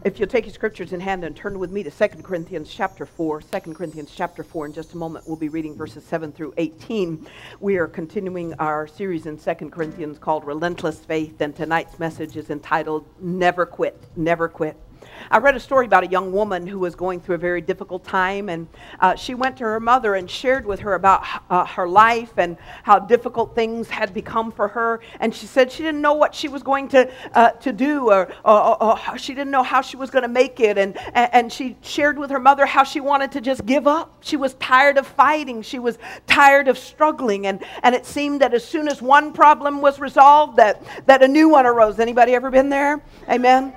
If you'll take your scriptures in hand and turn with me to 2 Corinthians chapter 4. 2 Corinthians chapter 4. In just a moment, we'll be reading verses 7 through 18. We are continuing our series in 2 Corinthians called Relentless Faith, and tonight's message is entitled Never Quit, Never Quit. I read a story about a young woman who was going through a very difficult time, and she went to her mother and shared with her about her life and how difficult things had become for her. And she said she didn't know what she was going to do, or she didn't know how she was going to make it. And she shared with her mother how she wanted to just give up. She was tired of fighting. She was tired of struggling. And it seemed that as soon as one problem was resolved, that a new one arose. Anybody ever been there? Amen.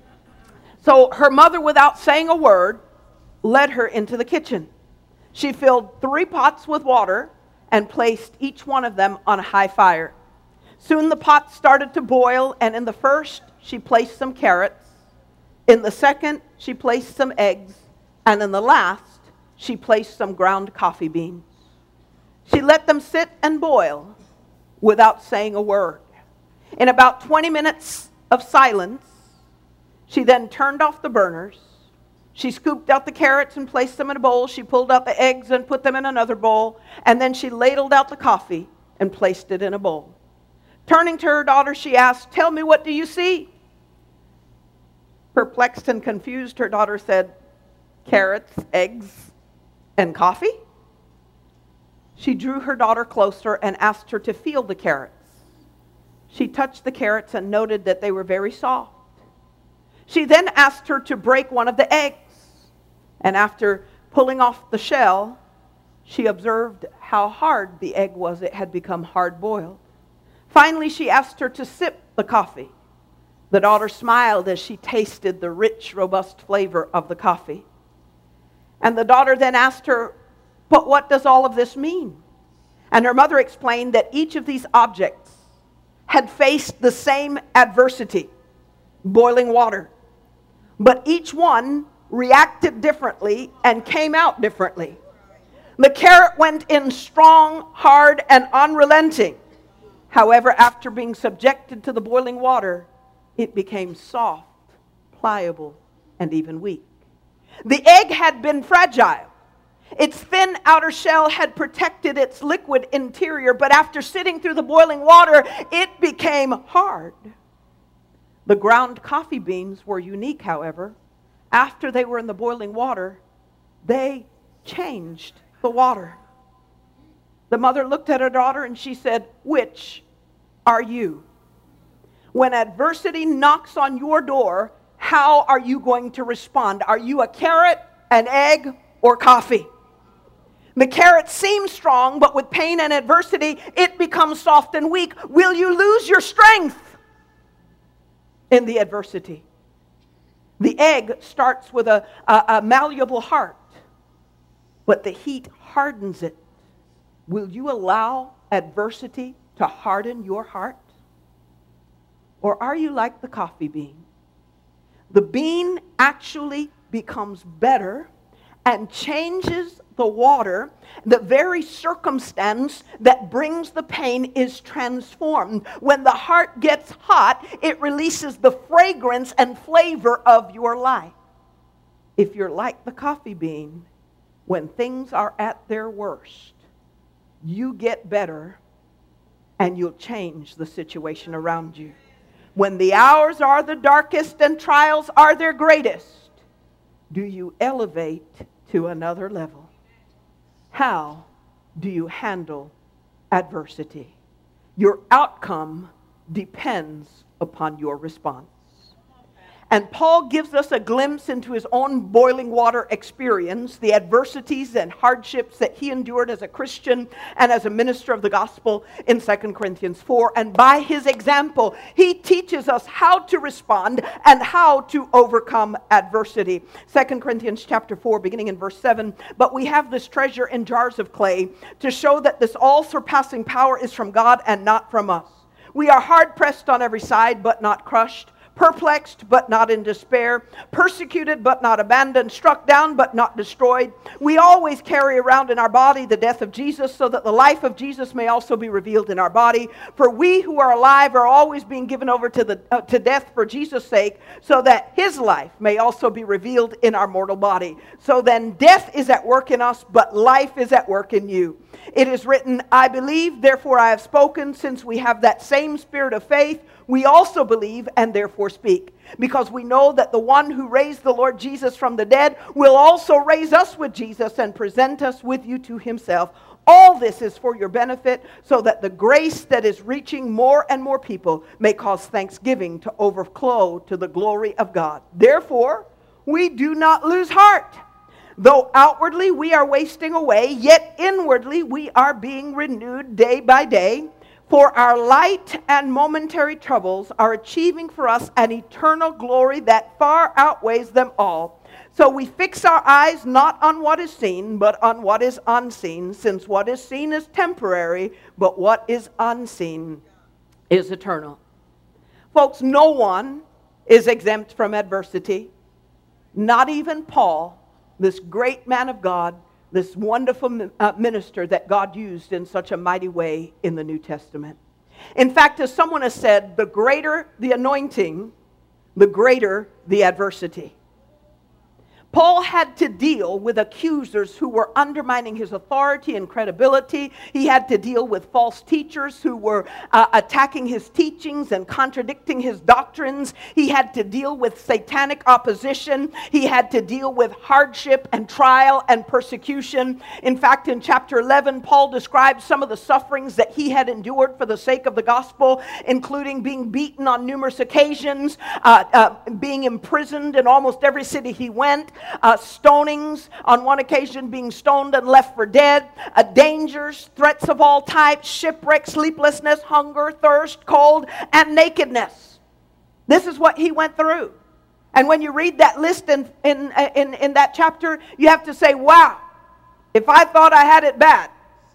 So her mother, without saying a word, led her into the kitchen. She filled 3 pots with water and placed each one of them on a high fire. Soon the pots started to boil, and in the first, she placed some carrots. In the second, she placed some eggs. And in the last, she placed some ground coffee beans. She let them sit and boil without saying a word. In about 20 minutes of silence, she then turned off the burners. She scooped out the carrots and placed them in a bowl. She pulled out the eggs and put them in another bowl. And then she ladled out the coffee and placed it in a bowl. Turning to her daughter, she asked, "Tell me, what do you see?" Perplexed and confused, her daughter said, "Carrots, eggs, and coffee." She drew her daughter closer and asked her to feel the carrots. She touched the carrots and noted that they were very soft. She then asked her to break one of the eggs, and after pulling off the shell, she observed how hard the egg was. It had become hard-boiled. Finally, she asked her to sip the coffee. The daughter smiled as she tasted the rich, robust flavor of the coffee. And the daughter then asked her, "But what does all of this mean?" And her mother explained that each of these objects had faced the same adversity, boiling water. But each one reacted differently and came out differently. The carrot went in strong, hard, and unrelenting. However, after being subjected to the boiling water, it became soft, pliable, and even weak. The egg had been fragile. Its thin outer shell had protected its liquid interior, but after sitting through the boiling water, it became hard. The ground coffee beans were unique, however. After they were in the boiling water, they changed the water. The mother looked at her daughter and she said, "Which are you?" When adversity knocks on your door, how are you going to respond? Are you a carrot, an egg, or coffee? The carrot seems strong, but with pain and adversity, it becomes soft and weak. Will you lose your strength in the adversity? The egg starts with a malleable heart, but the heat hardens it. Will you allow adversity to harden your heart? Or are you like the coffee bean? The bean actually becomes better and changes the water. The very circumstance that brings the pain is transformed. When the heart gets hot, it releases the fragrance and flavor of your life. If you're like the coffee bean, when things are at their worst, you get better and you'll change the situation around you. When the hours are the darkest and trials are their greatest, do you elevate to another level? How do you handle adversity? Your outcome depends upon your response. And Paul gives us a glimpse into his own boiling water experience, the adversities and hardships that he endured as a Christian and as a minister of the gospel in 2 Corinthians 4. And by his example, he teaches us how to respond and how to overcome adversity. 2 Corinthians chapter 4, beginning in verse 7. "But we have this treasure in jars of clay to show that this all-surpassing power is from God and not from us. We are hard-pressed on every side, but not crushed, perplexed but not in despair, persecuted but not abandoned, struck down but not destroyed. We always carry around in our body the death of Jesus, so that the life of Jesus may also be revealed in our body. For we who are alive are always being given over to death for Jesus' sake, so that his life may also be revealed in our mortal body. So then death is at work in us, but life is at work in you. It is written, I believe, therefore I have spoken. Since we have that same spirit of faith, we also believe and therefore speak. Because we know that the one who raised the Lord Jesus from the dead will also raise us with Jesus and present us with you to himself. All this is for your benefit, so that the grace that is reaching more and more people may cause thanksgiving to overflow to the glory of God. Therefore, we do not lose heart. Though outwardly we are wasting away, yet inwardly we are being renewed day by day. For our light and momentary troubles are achieving for us an eternal glory that far outweighs them all. So we fix our eyes not on what is seen, but on what is unseen, since what is seen is temporary, but what is unseen is eternal. Folks, no one is exempt from adversity. Not even Paul, this great man of God, this wonderful minister that God used in such a mighty way in the New Testament. In fact, as someone has said, the greater the anointing, the greater the adversity. Paul had to deal with accusers who were undermining his authority and credibility. He had to deal with false teachers who were attacking his teachings and contradicting his doctrines. He had to deal with satanic opposition. He had to deal with hardship and trial and persecution. In fact, in chapter 11, Paul describes some of the sufferings that he had endured for the sake of the gospel, including being beaten on numerous occasions, being imprisoned in almost every city he went, stonings, on one occasion being stoned and left for dead, dangers, threats of all types, shipwreck, sleeplessness, hunger, thirst, cold, and nakedness. This is what he went through. And when you read that list in that chapter, you have to say, wow, if I thought I had it bad,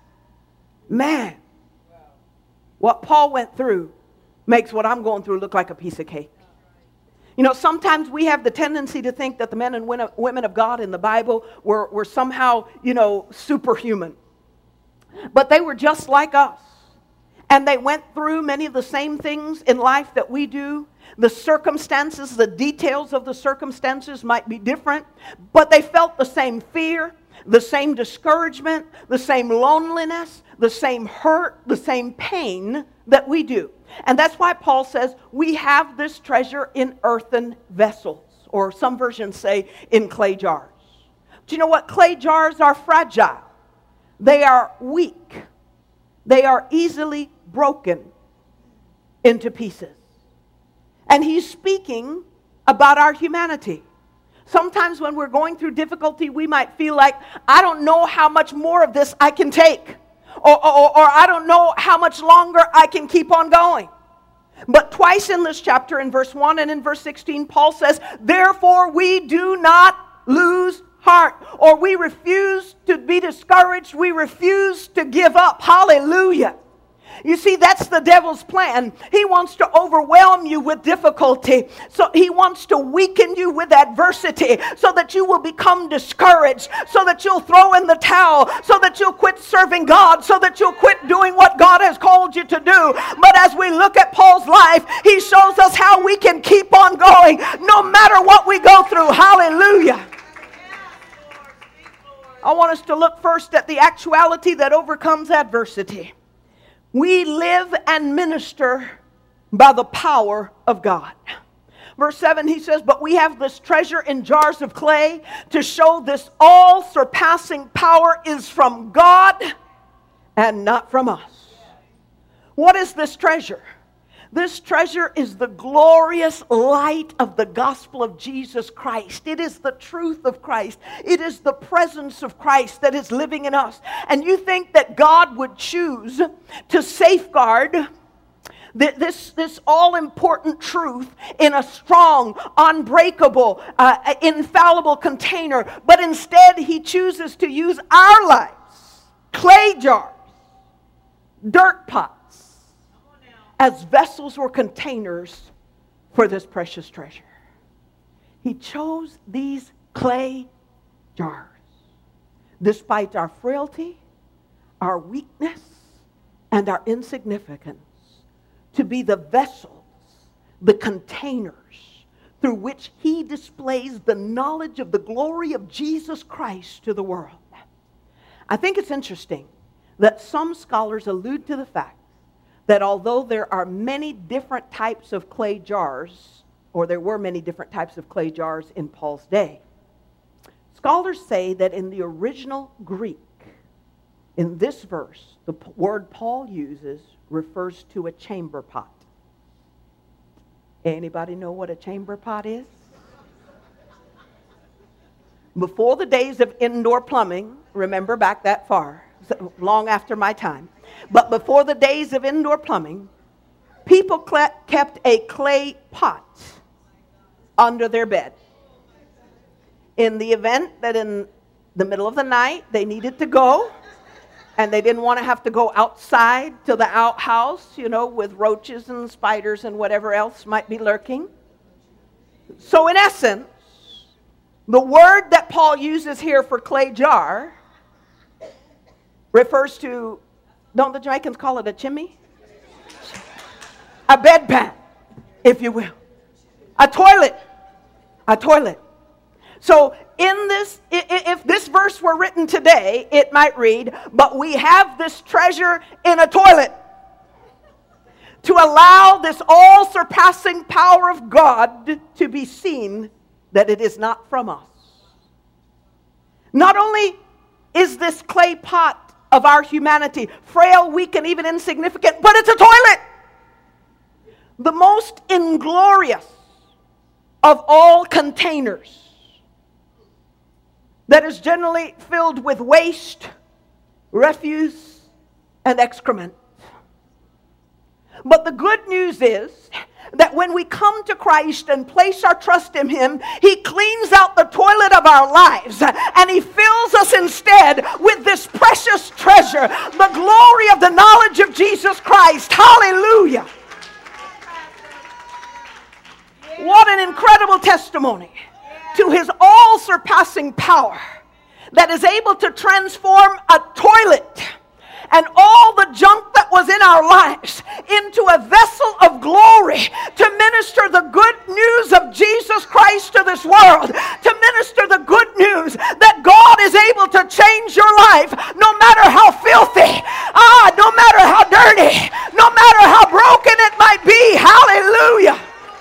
man, what Paul went through makes what I'm going through look like a piece of cake. You know, sometimes we have the tendency to think that the men and women of God in the Bible were somehow, superhuman. But they were just like us. And they went through many of the same things in life that we do. The circumstances, the details of the circumstances might be different, but they felt the same fear, the same discouragement, the same loneliness, the same hurt, the same pain that we do. And that's why Paul says we have this treasure in earthen vessels, or some versions say in clay jars. Do you know what? Clay jars are fragile. They are weak. They are easily broken into pieces. And he's speaking about our humanity. Sometimes when we're going through difficulty, we might feel like, I don't know how much more of this I can take. Or I don't know how much longer I can keep on going. But twice in this chapter, in verse 1 and in verse 16, Paul says, therefore we do not lose heart, or we refuse to be discouraged. We refuse to give up. Hallelujah. You see, that's the devil's plan. He wants to overwhelm you with difficulty. So he wants to weaken you with adversity so that you will become discouraged, so that you'll throw in the towel, so that you'll quit serving God, so that you'll quit doing what God has called you to do. But as we look at Paul's life, he shows us how we can keep on going no matter what we go through. Hallelujah. I want us to look first at the actuality that overcomes adversity. We live and minister by the power of God. Verse 7, he says, but we have this treasure in jars of clay to show this all-surpassing power is from God and not from us. What is this treasure? This treasure is the glorious light of the gospel of Jesus Christ. It is the truth of Christ. It is the presence of Christ that is living in us. And you think that God would choose to safeguard this all-important truth in a strong, unbreakable, infallible container. But instead, he chooses to use our lives, clay jars, dirt pots, as vessels or containers for this precious treasure. He chose these clay jars, despite our frailty, our weakness, and our insignificance, to be the vessels, the containers through which he displays the knowledge of the glory of Jesus Christ to the world. I think it's interesting that some scholars allude to the fact that although there are many different types of clay jars, or there were many different types of clay jars in Paul's day, scholars say that in the original Greek, in this verse, the word Paul uses refers to a chamber pot. Anybody know what a chamber pot is? Before the days of indoor plumbing, remember back that far, long after my time, but before the days of indoor plumbing, people kept a clay pot under their bed. In the event that in the middle of the night they needed to go, and they didn't want to have to go outside to the outhouse, with roaches and spiders and whatever else might be lurking. So in essence, the word that Paul uses here for clay jar refers to, don't the Jamaicans call it a chimney? A bedpan, if you will. A toilet. So in this, if this verse were written today, it might read, but we have this treasure in a toilet to allow this all-surpassing power of God to be seen that it is not from us. Not only is this clay pot of our humanity frail, weak, and even insignificant, but it's a toilet. The most inglorious of all containers that is generally filled with waste, refuse, and excrement. But the good news is that when we come to Christ and place our trust in Him, He cleans out the toilet of our lives and He fills us instead with this precious treasure, the glory of the knowledge of Jesus Christ. Hallelujah! What an incredible testimony to His all-surpassing power that is able to transform a toilet and all the junk that was in our lives into a vessel of glory to minister the good news of Jesus Christ to this world, to minister the good news that God is able to change your life no matter how filthy, no matter how dirty, no matter how broken it might be. Hallelujah!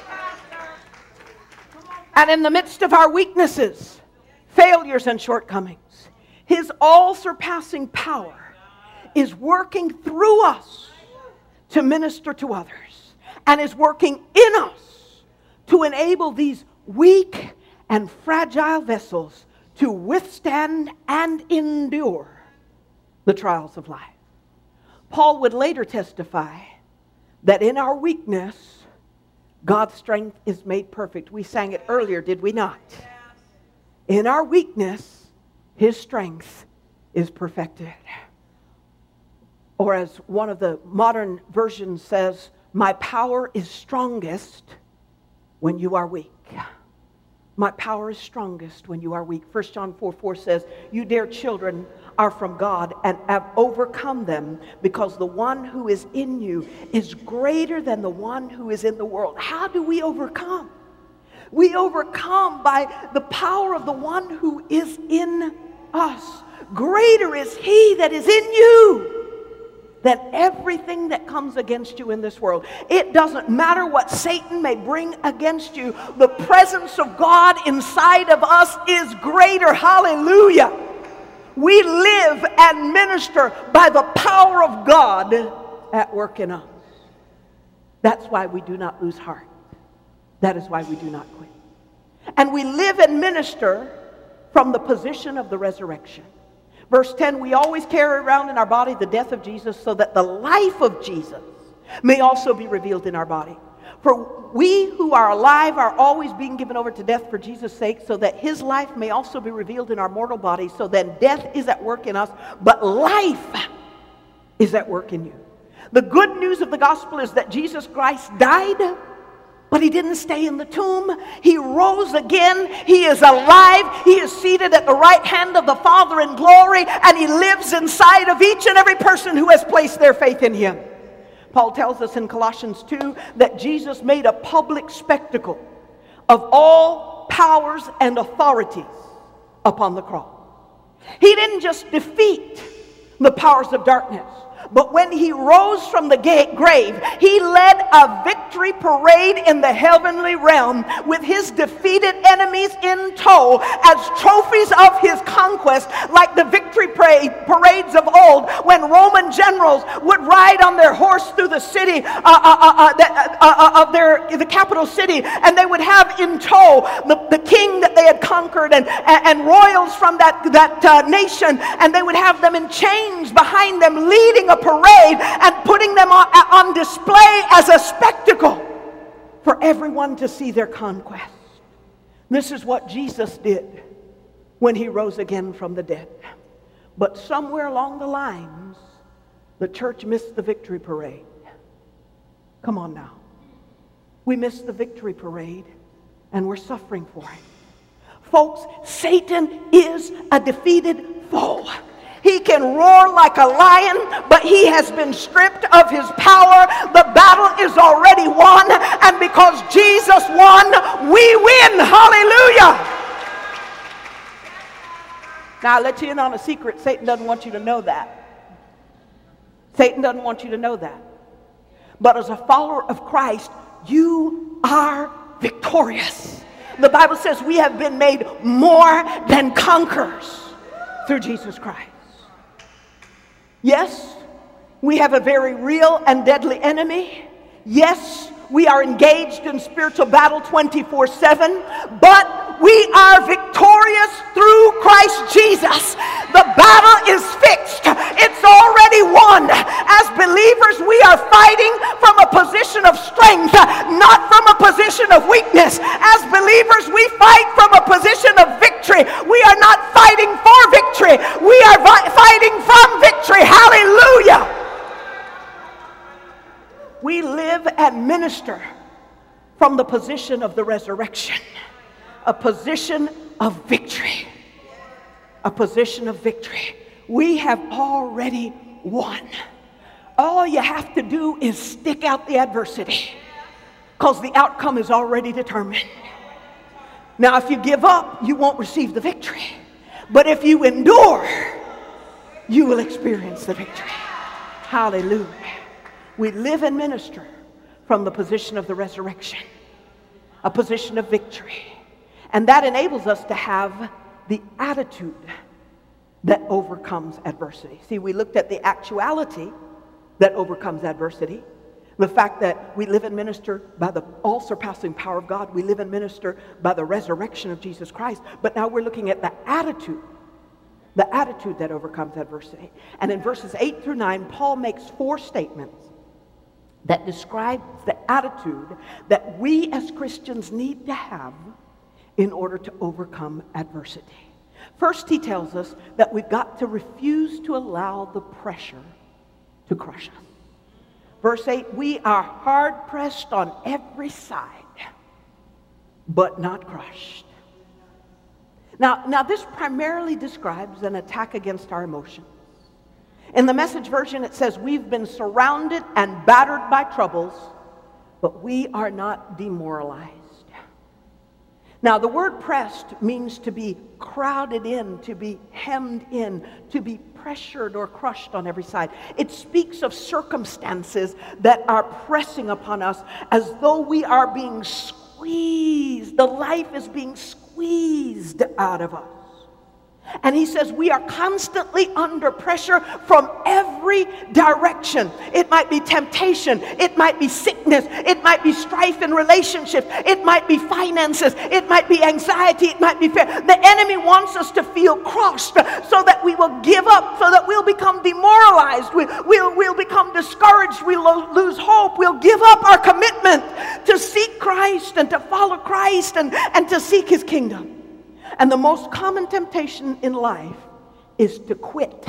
And in the midst of our weaknesses, failures, and shortcomings, His all-surpassing power is working through us to minister to others, and is working in us to enable these weak and fragile vessels to withstand and endure the trials of life. Paul would later testify that in our weakness, God's strength is made perfect. We sang it earlier, did we not? In our weakness, His strength is perfected. Or as one of the modern versions says, my power is strongest when you are weak. My power is strongest when you are weak. 1 John 4:4 says, you dear children are from God and have overcome them, because the one who is in you is greater than the one who is in the world. How do we overcome? We overcome by the power of the one who is in us. Greater is He that is in you than everything that comes against you in this world. It doesn't matter what Satan may bring against you. The presence of God inside of us is greater. Hallelujah. We live and minister by the power of God at work in us. That's why we do not lose heart. That is why we do not quit. And we live and minister from the position of the resurrection. Verse 10, we always carry around in our body the death of Jesus, so that the life of Jesus may also be revealed in our body. For we who are alive are always being given over to death for Jesus' sake, so that His life may also be revealed in our mortal bodies. So then death is at work in us, but life is at work in you. The good news of the gospel is that Jesus Christ died But he didn't stay in the tomb. He rose again. He is alive. He is seated at the right hand of the Father in glory, and he lives inside of each and every person who has placed their faith in him. Paul tells us in Colossians 2 that Jesus made a public spectacle of all powers and authorities upon the cross. He didn't just defeat the powers of darkness, but when he rose from the grave, he led a victory parade in the heavenly realm with his defeated enemies in tow as trophies of his conquest, like the victory parades of old when Roman generals would ride on their horse through the city of the capital city, and they would have in tow the king that they had conquered and royals from that nation, and they would have them in chains behind them, leading a parade and putting them on display as a spectacle for everyone to see their conquest. This is what Jesus did when he rose again from the dead. But somewhere along the lines, the church missed the victory parade. Come on now. We missed the victory parade, and we're suffering for it. Folks, Satan is a defeated foe. He can roar like a lion, but he has been stripped of his power. The battle is already won, and because Jesus won, we win. Hallelujah. Now, I'll let you in on a secret. Satan doesn't want you to know that. Satan doesn't want you to know that. But as a follower of Christ, you are victorious. The Bible says we have been made more than conquerors through Jesus Christ. Yes, we have a very real and deadly enemy. Yes, we are engaged in spiritual battle 24/7, but we are victorious through Christ Jesus. The battle is fixed. It's already won. As believers, we are fighting from a position of strength, not from a position of weakness. As believers, we fight from a position of victory. We are not fighting for victory. We are fighting from victory. Hallelujah. We live and minister from the position of the resurrection, a position of victory, a position of victory. We have already won. All you have to do is stick out the adversity, because the outcome is already determined. Now, if you give up, you won't receive the victory. But if you endure, you will experience the victory. Hallelujah. We live and minister from the position of the resurrection, a position of victory. And that enables us to have the attitude that overcomes adversity. See, we looked at the actuality that overcomes adversity, the fact that we live and minister by the all-surpassing power of God. We live and minister by the resurrection of Jesus Christ. But now we're looking at the attitude that overcomes adversity. And in verses 8 through 9, Paul makes 4 statements that describe the attitude that we as Christians need to have in order to overcome adversity. First, he tells us that we've got to refuse to allow the pressure to crush us. Verse 8, we are hard-pressed on every side, but not crushed. Now this primarily describes an attack against our emotions. In the Message version, it says, we've been surrounded and battered by troubles, but we are not demoralized. Now, the word pressed means to be crowded in, to be hemmed in, to be pressured or crushed on every side. It speaks of circumstances that are pressing upon us as though we are being squeezed. The life is being squeezed out of us. And he says we are constantly under pressure from every direction. It might be temptation. It might be sickness. It might be strife in relationships. It might be finances. It might be anxiety. It might be fear. The enemy wants us to feel crushed so that we will give up, so that we'll become demoralized. We'll become discouraged. We'll lose hope. We'll give up our commitment to seek Christ and to follow Christ and to seek his kingdom. And the most common temptation in life is to quit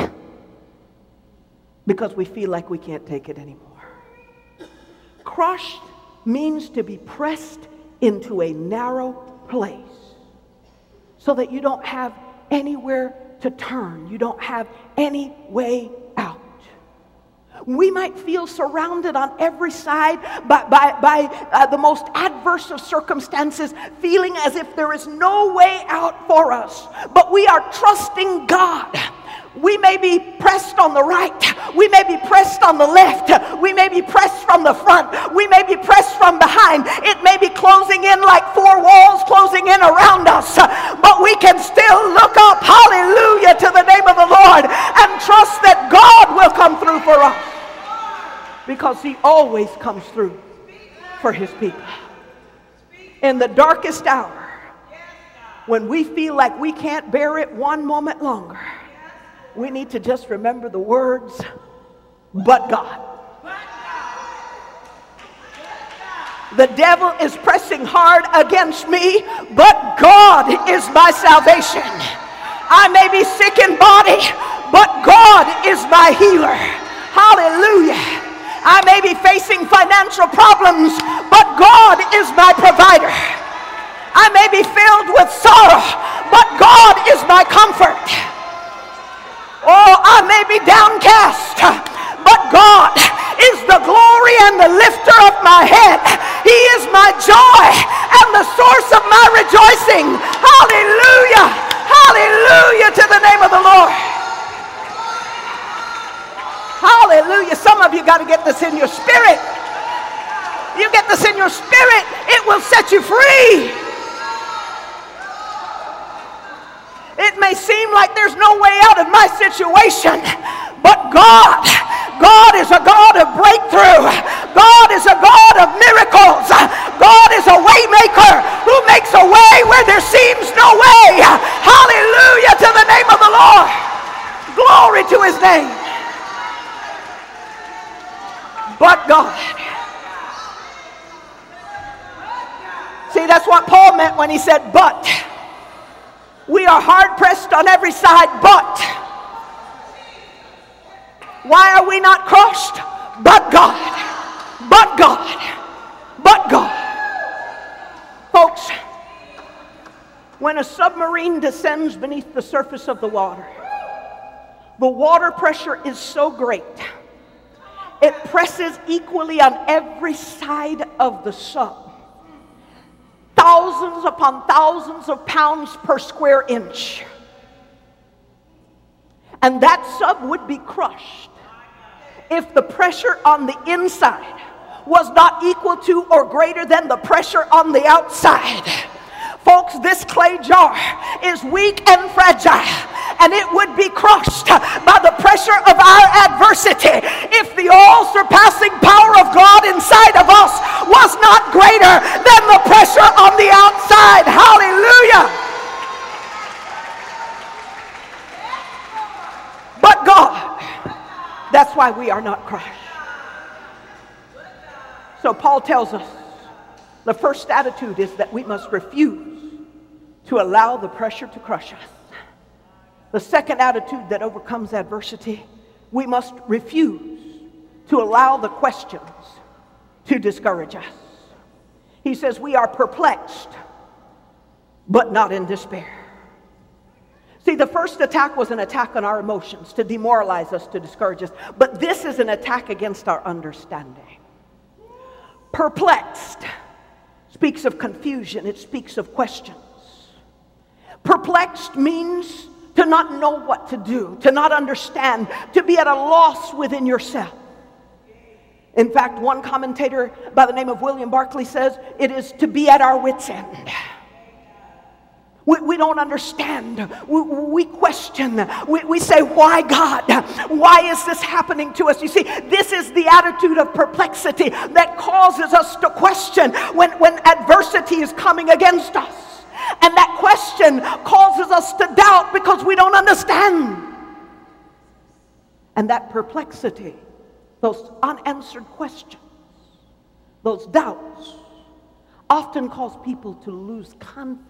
because we feel like we can't take it anymore. Crushed means to be pressed into a narrow place so that you don't have anywhere to turn. You don't have any way out. We might feel surrounded on every side by the most adverse of circumstances, feeling as if there is no way out for us. But we are trusting God. We may be pressed on the right. We may be pressed on the left. We may be pressed from the front. We may be pressed from behind. It may be closing in like four walls closing in around us. But we can still look up, hallelujah, to the name of the Lord and trust that God will come through for us. Because He always comes through for His people. In the darkest hour, when we feel like we can't bear it one moment longer, we need to just remember the words, but God. The devil is pressing hard against me, but God is my salvation. I may be sick in body, but God is my healer. Hallelujah. I may be facing financial problems, but God is my provider. I may be filled with sorrow, but God is my comfort. Oh, I may be downcast, but God is the glory and the lifter of my head. He is my joy and the source of my rejoicing. Hallelujah. Hallelujah to the name of the Lord. Hallelujah. Some of you got to get this in your spirit. You get this in your spirit, it will set you free. It may seem like there's no way out of my situation, but God is a God of breakthrough. God is a God of miracles. God is a way maker who makes a way where there seems no way. Hallelujah to the name of the Lord. Glory to His name. But God. See, that's what Paul meant when he said, but. We are hard pressed on every side, but. Why are we not crushed? But God. But God. But God. Folks, when a submarine descends beneath the surface of the water pressure is so great, it presses equally on every side of the sub. Thousands upon thousands of pounds per square inch. And that sub would be crushed if the pressure on the inside was not equal to or greater than the pressure on the outside. Folks, this clay jar is weak and fragile, and it would be crushed by the pressure of our adversity if the all-surpassing power of God inside of us was not greater than the pressure on the outside. Hallelujah! But God, that's why we are not crushed. So Paul tells us the first attitude is that we must refuse to allow the pressure to crush us. The second attitude that overcomes adversity, we must refuse to allow the questions to discourage us. He says we are perplexed, but not in despair. See, the first attack was an attack on our emotions to demoralize us, to discourage us. But this is an attack against our understanding. Perplexed speaks of confusion. It speaks of questions. Perplexed means to not know what to do, to not understand, to be at a loss within yourself. In fact, one commentator by the name of William Barclay says it is to be at our wits' end. We don't understand. We question. We say, why God? Why is this happening to us? You see, this is the attitude of perplexity that causes us to question when adversity is coming against us. And that question causes us to doubt because we don't understand. And that perplexity, those unanswered questions, those doubts, often cause people to lose confidence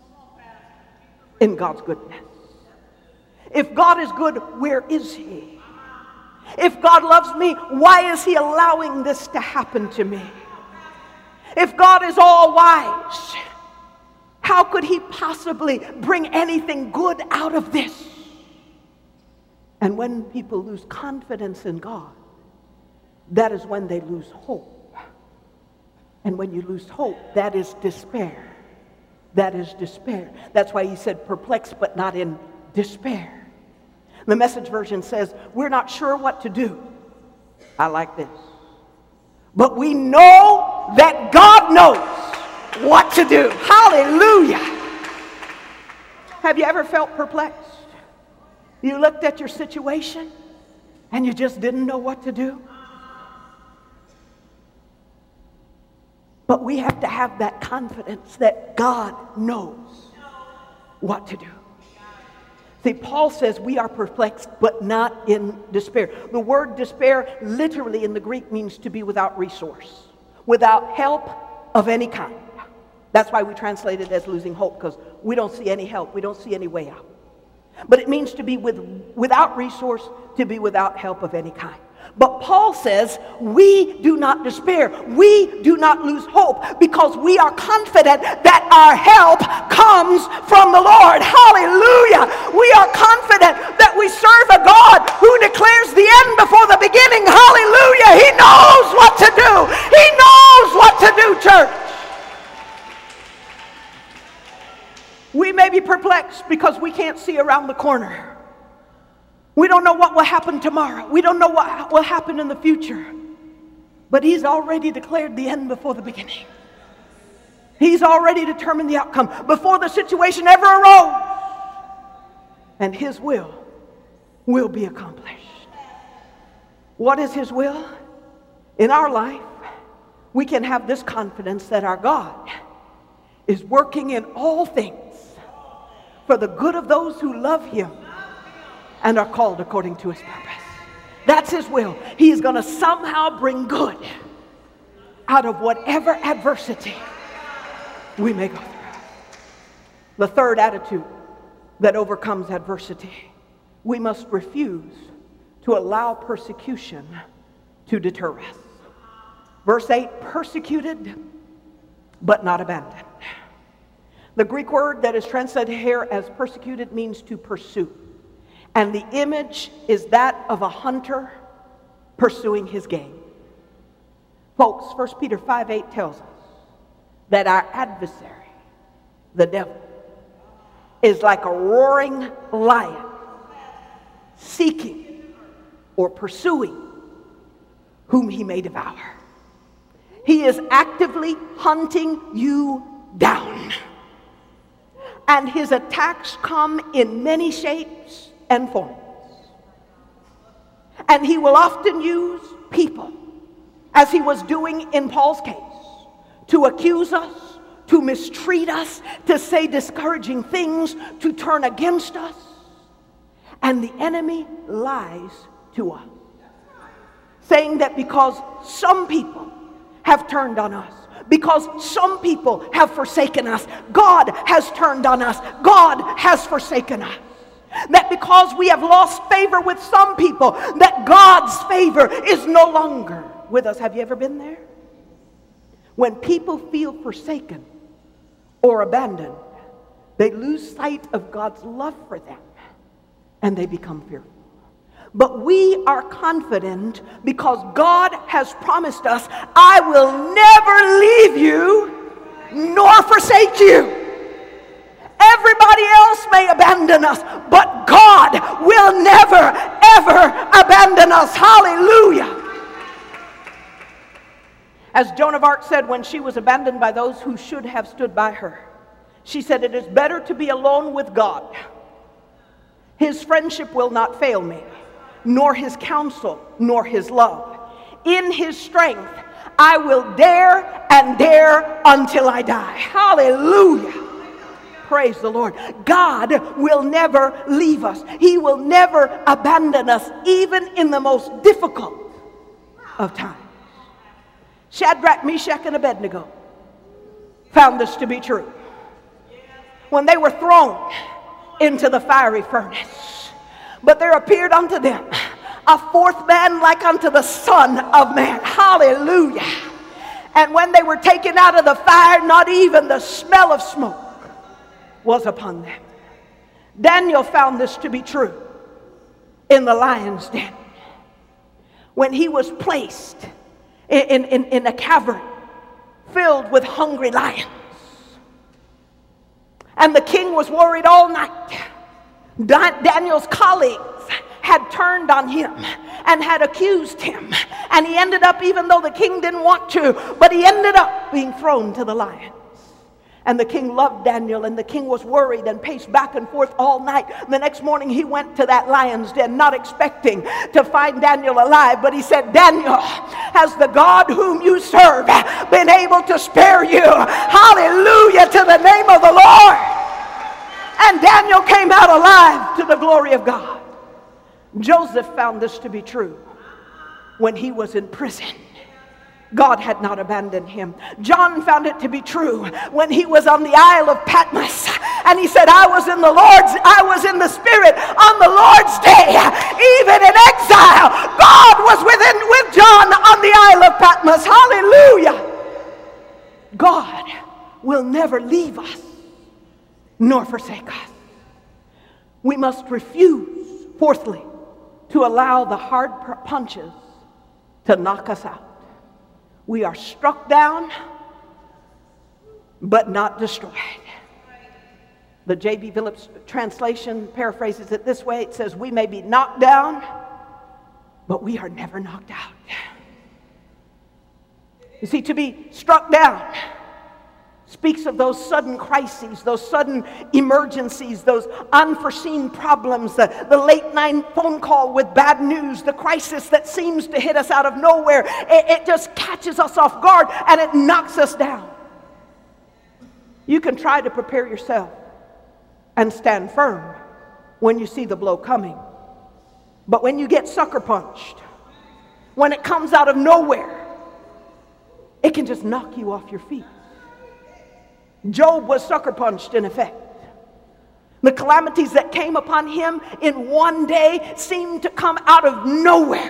in God's goodness. If God is good, where is He? If God loves me, why is He allowing this to happen to me? If God is all wise, how could he possibly bring anything good out of this? And when people lose confidence in God, that is when they lose hope. And when you lose hope, that is despair. That is despair. That's why he said perplexed, but not in despair. The Message version says, we're not sure what to do. I like this. But we know that God knows what to do. Hallelujah. Have you ever felt perplexed? You looked at your situation and you just didn't know what to do? But we have to have that confidence that God knows what to do. See, Paul says we are perplexed, but not in despair. The word despair literally in the Greek means to be without resource, without help of any kind. That's why we translate it as losing hope, because we don't see any help. We don't see any way out. But it means to be without resource, to be without help of any kind. But Paul says we do not despair. We do not lose hope because we are confident that our help comes from the Lord. Hallelujah. We are confident that we serve a God who declares the end before the beginning. Hallelujah. He knows what to do. He knows what to do, church. We may be perplexed because we can't see around the corner. We don't know what will happen tomorrow. We don't know what will happen in the future. But he's already declared the end before the beginning. He's already determined the outcome before the situation ever arose. And his will be accomplished. What is his will? In our life, we can have this confidence that our God is working in all things for the good of those who love him and are called according to his purpose. That's his will. He is going to somehow bring good out of whatever adversity we may go through. The third attitude that overcomes adversity: we must refuse to allow persecution to deter us. Verse 8, persecuted but not abandoned. The Greek word that is translated here as persecuted means to pursue. And the image is that of a hunter pursuing his game. Folks, 1 Peter 5:8 tells us that our adversary, the devil, is like a roaring lion seeking or pursuing whom he may devour. He is actively hunting you down. And his attacks come in many shapes and forms. And he will often use people, as he was doing in Paul's case, to accuse us, to mistreat us, to say discouraging things, to turn against us. And the enemy lies to us, saying that because some people have turned on us, because some people have forsaken us, God has turned on us, God has forsaken us. That because we have lost favor with some people, that God's favor is no longer with us. Have you ever been there? When people feel forsaken or abandoned, they lose sight of God's love for them and they become fearful. But we are confident because God has promised us, I will never leave you nor forsake you. Everybody else may abandon us, but God will never, ever abandon us. Hallelujah. As Joan of Arc said when she was abandoned by those who should have stood by her, she said, it is better to be alone with God. His friendship will not fail me, nor his counsel, nor his love. In his strength, I will dare and dare until I die. Hallelujah. Praise the Lord. God will never leave us. He will never abandon us, even in the most difficult of times. Shadrach, Meshach, and Abednego found this to be true. When they were thrown into the fiery furnace, but there appeared unto them a fourth man like unto the Son of Man. Hallelujah. And when they were taken out of the fire, not even the smell of smoke was upon them. Daniel found this to be true in the lion's den. When he was placed in a cavern filled with hungry lions. And the king was worried all night. Daniel's colleagues had turned on him and had accused him. And he ended up, even though the king didn't want to, but he ended up being thrown to the lions. And the king loved Daniel, and the king was worried and paced back and forth all night. The next morning he went to that lion's den, not expecting to find Daniel alive. But he said, Daniel, has the God whom you serve been able to spare you? Hallelujah to the name of the Lord. And Daniel came out alive to the glory of God. Joseph found this to be true when he was in prison. God had not abandoned him. John found it to be true when he was on the Isle of Patmos, and he said, I was in the Spirit on the Lord's day, even in exile. God was with John on the Isle of Patmos. Hallelujah. God will never leave us nor forsake us. We must refuse, fourthly, to allow the hard punches to knock us out. We are struck down, but not destroyed. The J.B. Phillips translation paraphrases it this way. It says, we may be knocked down, but we are never knocked out. You see, to be struck down speaks of those sudden crises, those sudden emergencies, those unforeseen problems, the late night phone call with bad news, the crisis that seems to hit us out of nowhere. It just catches us off guard and it knocks us down. You can try to prepare yourself and stand firm when you see the blow coming. But when you get sucker punched, when it comes out of nowhere, it can just knock you off your feet. Job was sucker punched in effect. The calamities that came upon him in one day seemed to come out of nowhere.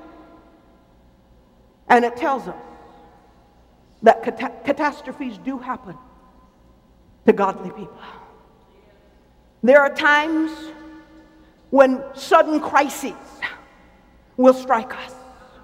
And it tells us that catastrophes do happen to godly people. There are times when sudden crises will strike us,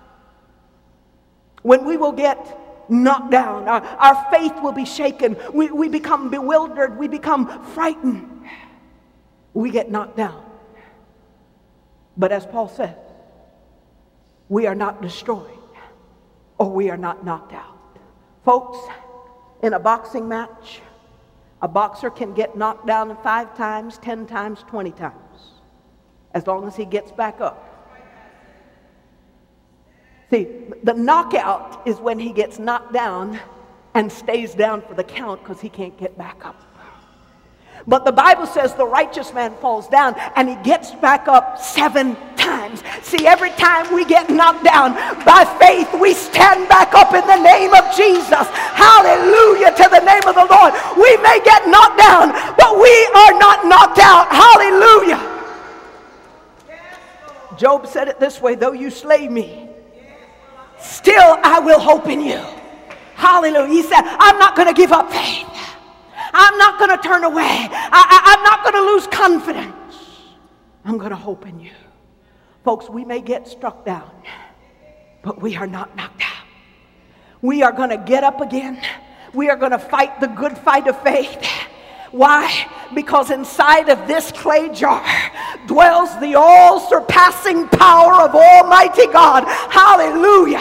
when we will get knocked down. Our faith will be shaken. We become bewildered. We become frightened. We get knocked down. But as Paul said, we are not destroyed or we are not knocked out. Folks, in a boxing match, a boxer can get knocked down 5 times, 10 times, 20 times, as long as he gets back up. See, the knockout is when he gets knocked down and stays down for the count because he can't get back up. But the Bible says the righteous man falls down and he gets back up 7 times. See, every time we get knocked down, by faith we stand back up in the name of Jesus. Hallelujah to the name of the Lord. We may get knocked down, but we are not knocked out. Hallelujah. Job said it this way, though you slay me, still I will hope in you. Hallelujah. He said, I'm not going to give up faith. I'm not going to turn away. I'm not going to lose confidence. I'm going to hope in you. Folks, we may get struck down, but we are not knocked out. We are going to get up again. We are going to fight the good fight of faith. Why? Because inside of this clay jar dwells the all-surpassing power of Almighty God. Hallelujah.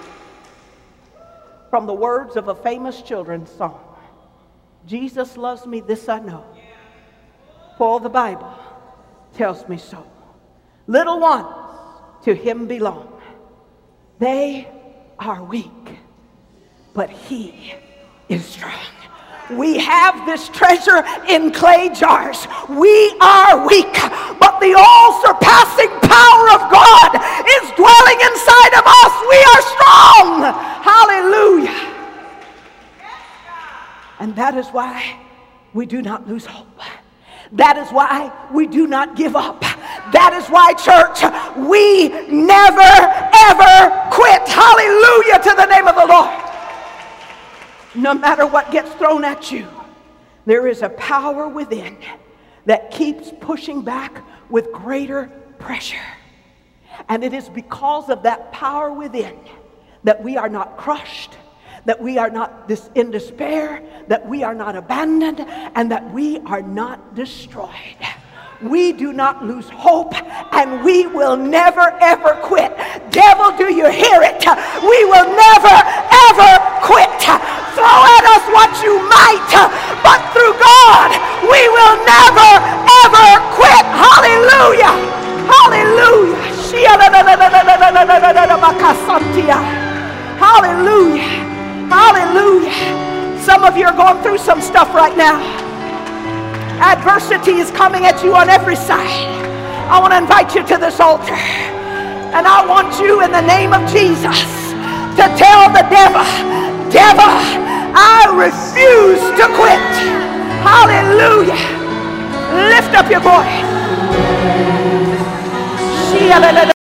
From the words of a famous children's song, Jesus loves me, this I know, for the Bible tells me so. Little ones to him belong. They are weak, but he is strong. We have this treasure in clay jars. We are weak, but the all-surpassing power of God is dwelling inside of us. We are strong. Hallelujah. And that is why we do not lose hope. That is why we do not give up. That is why, church, we never, ever quit. Hallelujah to the name of the Lord. No matter what gets thrown at you, there is a power within that keeps pushing back with greater pressure. And it is because of that power within that we are not crushed, that we are not in despair, that we are not abandoned, and that we are not destroyed. We do not lose hope, and we will never ever quit. Devil, do you hear it? We will never ever quit. Throw at us what you might, but through God we will never ever quit. Hallelujah. Hallelujah. Hallelujah. Hallelujah. Some of you are going through some stuff right now. Adversity is coming at you on every side. I want to invite you to this altar. And I want you in the name of Jesus to tell the devil, devil, I refuse to quit. Hallelujah. Lift up your voice.